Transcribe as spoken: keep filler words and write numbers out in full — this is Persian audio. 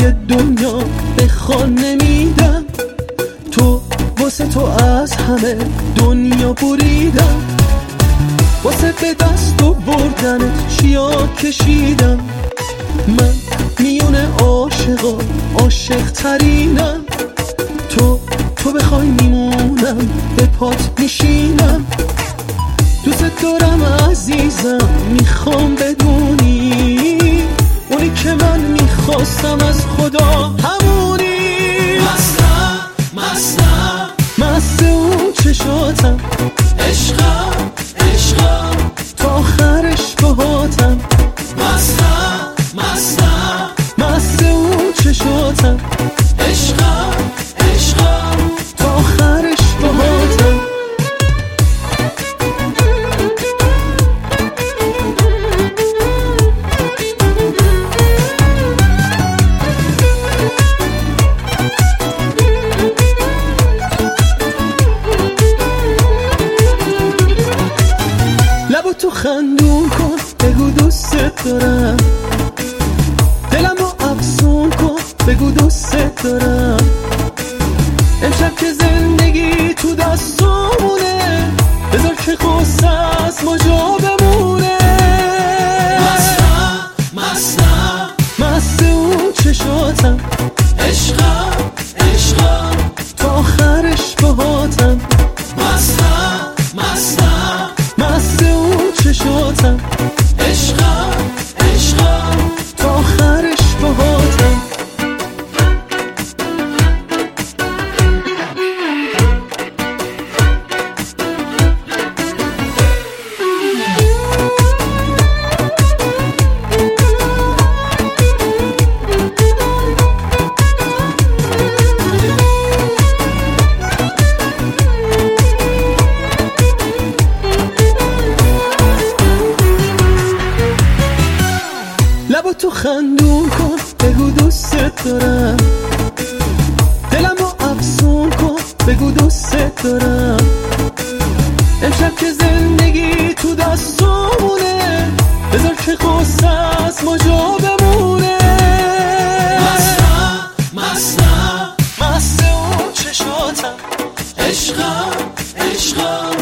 دنیا بخوان نمیدم، تو واسه تو از همه دنیا بریدم، واسه به دست و بردنت چیا کشیدم، من میون عاشقا عاشق ترینم، تو تو بخوای میمونم به پات میشینم، دوست دارم عزیزم میخوام بدونی اونی که من میخواستم از خدا همونی. مستم مستم مست اون چشاتم، عشقم عشقم تا آخرش باهاتم، مستم مستم مست اون چشاتم، عشقم عشقم تا آخرش باهاتم. لبا تو خندون کن بگو دوست دارم، دلم رو افسون کن بگو دوست دارم، امشب که زندگی تو دستامونه بذار که قصه از ما جا بمونه. مستم مستم مست اون چشاتم، عشقم عشقم تا آخرش باهاتم، مستم مستم مست اون چشاتم، عشقم عشقم تا آخرش باهاتم. لبا تو خندون کن بگو دوست دارم، دلم رو افسون کن بگو دوست دارم، امشب که زندگی تو دستامونه بذار که قصه از ما جا بمونه. مستم مستم مست اون چشاتم، عشقم عشقم